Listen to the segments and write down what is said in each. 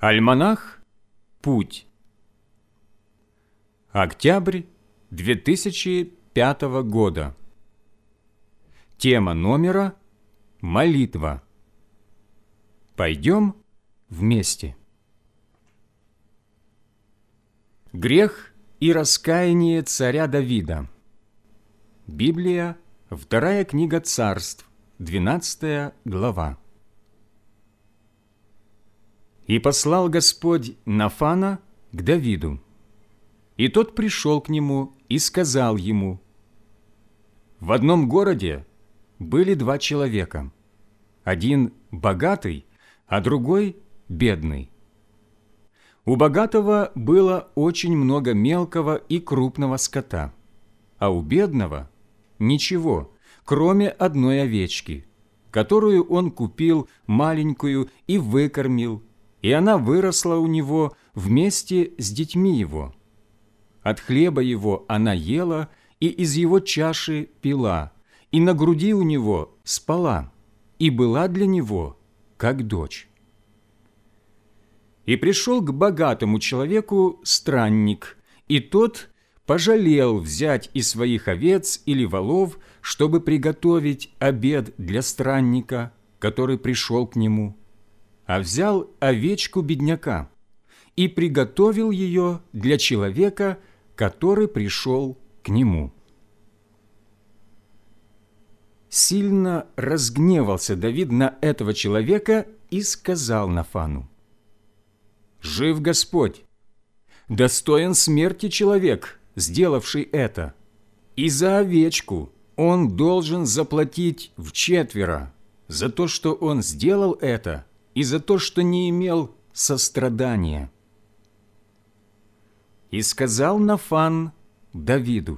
Альманах «Путь». Октябрь 2005 года. Тема номера «Молитва». Пойдем вместе. Грех и раскаяние царя Давида. Библия, 2 книга Царств, 12 глава. «И послал Господь Нафана к Давиду, и тот пришел к нему и сказал ему: в одном городе были 2 человека, один богатый, а другой бедный. У богатого было очень много мелкого и крупного скота, а у бедного ничего, кроме одной овечки, которую он купил маленькую и выкормил, и она выросла у него вместе с детьми его. От хлеба его она ела и из его чаши пила, и на груди у него спала, и была для него как дочь. И пришел к богатому человеку странник, и тот пожалел взять из своих овец или волов, чтобы приготовить обед для странника, который пришел к нему, а взял овечку бедняка и приготовил ее для человека, который пришел к нему. Сильно разгневался Давид на этого человека и сказал Нафану: «Жив Господь! Достоин смерти человек, сделавший это, и за овечку он должен заплатить вчетверо за то, что он сделал это, и за то, что не имел сострадания». И сказал Нафан Давиду: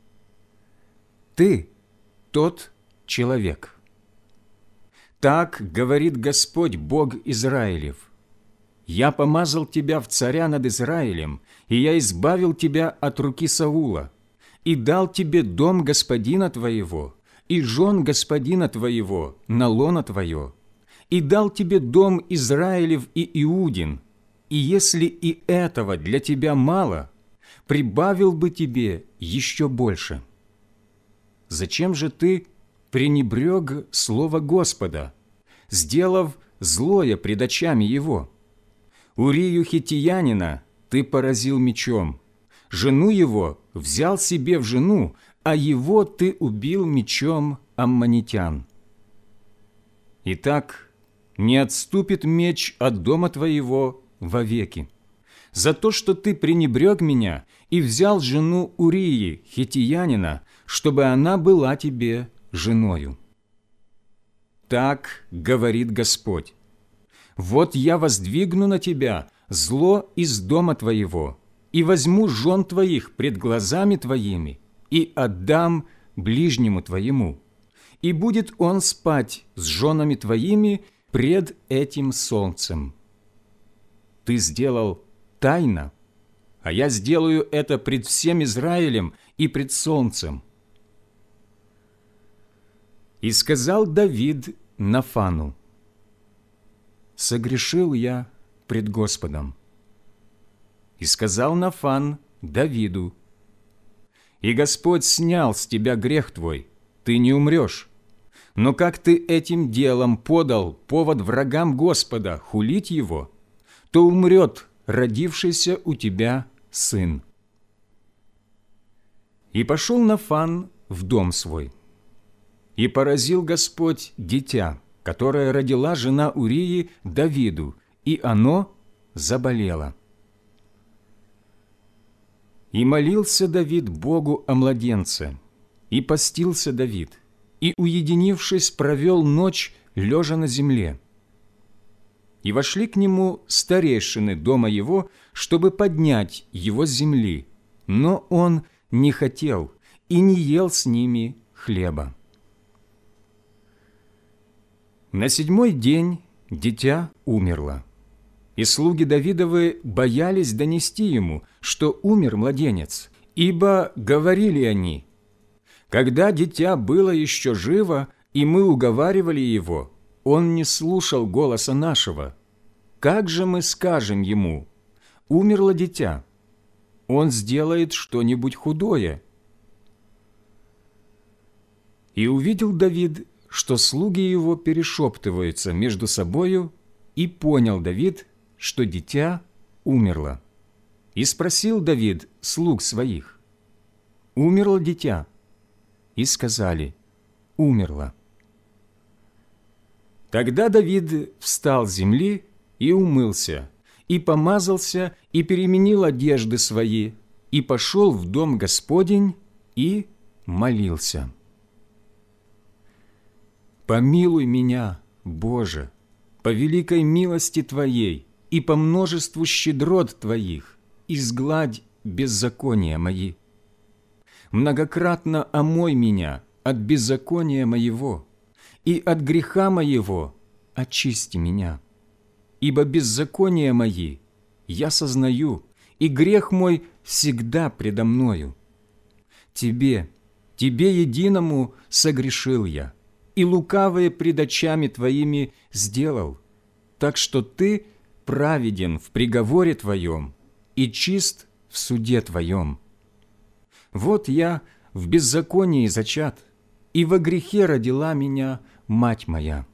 «Ты тот человек. Так говорит Господь, Бог Израилев: я помазал тебя в царя над Израилем, и я избавил тебя от руки Саула, и дал тебе дом господина твоего, и жен господина твоего на лоно твое, и дал тебе дом Израилев и Иудин, и если и этого для тебя мало, прибавил бы тебе еще больше. Зачем же ты пренебрег слово Господа, сделав злое пред очами его? Урию хиттиянина ты поразил мечом, жену его взял себе в жену, а его ты убил мечом аммонитян. Итак, не отступит меч от дома твоего вовеки, за то, что ты пренебрег меня и взял жену Урии хиттиянина, чтобы она была тебе женою. Так говорит Господь: вот я воздвигну на тебя зло из дома твоего, и возьму жен твоих пред глазами твоими, и отдам ближнему твоему, и будет он спать с женами твоими пред этим солнцем. Ты сделал тайно, а я сделаю это пред всем Израилем и пред солнцем». И сказал Давид Нафану: «Согрешил я пред Господом». И сказал Нафан Давиду: «И Господь снял с тебя грех твой, ты не умрешь. Но как ты этим делом подал повод врагам Господа хулить его, то умрет родившийся у тебя сын». И пошел Нафан в дом свой. И поразил Господь дитя, которое родила жена Урии Давиду, и оно заболело. И молился Давид Богу о младенце, и постился Давид, и, уединившись, провел ночь, лежа на земле. И вошли к нему старейшины дома его, чтобы поднять его с земли, но он не хотел и не ел с ними хлеба. На 7-й день дитя умерло, и слуги Давидовы боялись донести ему, что умер младенец, ибо говорили они: «Когда дитя было еще живо, и мы уговаривали его, он не слушал голоса нашего. как же мы скажем ему: умерло дитя? Он сделает что-нибудь худое». И увидел Давид, что слуги его перешептываются между собою, и понял Давид, что дитя умерло. И спросил Давид слуг своих: «Умерло дитя?» И сказали: «Умерло». Тогда Давид встал с земли и умылся, и помазался, и переменил одежды свои, и пошел в дом Господень, и молился: «Помилуй меня, Боже, по великой милости Твоей и по множеству щедрот Твоих, изгладь беззакония мои. Многократно омой меня от беззакония моего, и от греха моего очисти меня. Ибо беззакония мои я сознаю, и грех мой всегда предо мною. Тебе единому согрешил я, и лукавое пред очами Твоими сделал, так что Ты праведен в приговоре Твоем и чист в суде Твоем. Вот я в беззаконии зачат, и во грехе родила меня мать моя.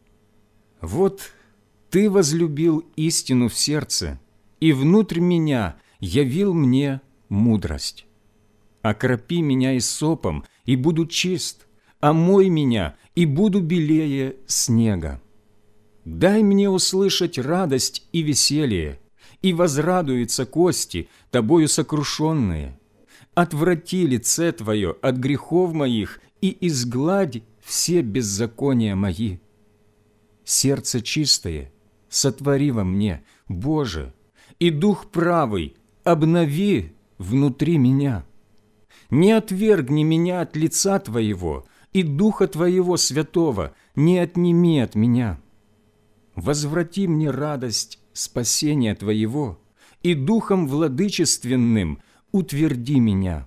Вот Ты возлюбил истину в сердце, и внутрь меня явил мне мудрость. Окропи меня исопом, и буду чист, омой меня, и буду белее снега. Дай мне услышать радость и веселье, и возрадуются кости, Тобою сокрушенные. Отврати лице Твое от грехов моих и изгладь все беззакония мои. Сердце чистое сотвори во мне, Боже, и дух правый обнови внутри меня. Не отвергни меня от лица Твоего, и Духа Твоего Святого не отними от меня. Возврати мне радость спасения Твоего, и Духом владычественным утверди меня.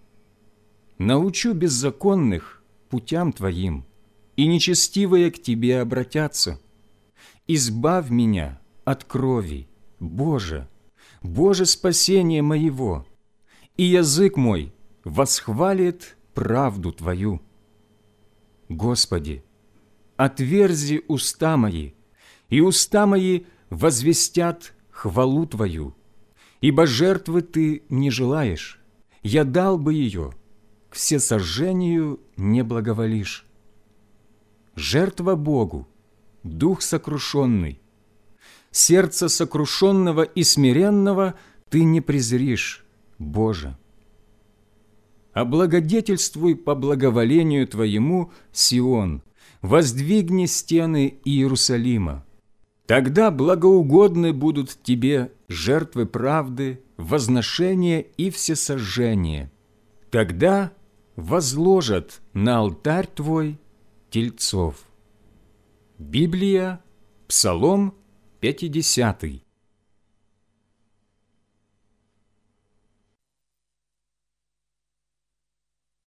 Научу беззаконных путям Твоим, и нечестивые к Тебе обратятся. Избавь меня от крови, Боже, Боже спасение моего, и язык мой восхвалит правду Твою. Господи, отверзи уста мои, и уста мои возвестят хвалу Твою, ибо жертвы Ты не желаешь, я дал бы ее, к всесожжению не благоволишь. Жертва Богу, дух сокрушенный, сердце сокрушенного и смиренного Ты не презришь, Боже. Облагодетельствуй по благоволению Твоему Сион, воздвигни стены Иерусалима. Тогда благоугодны будут Тебе жертвы правды, возношения и всесожжения. Тогда возложат на алтарь Твой тельцов». Библия, Псалом 50.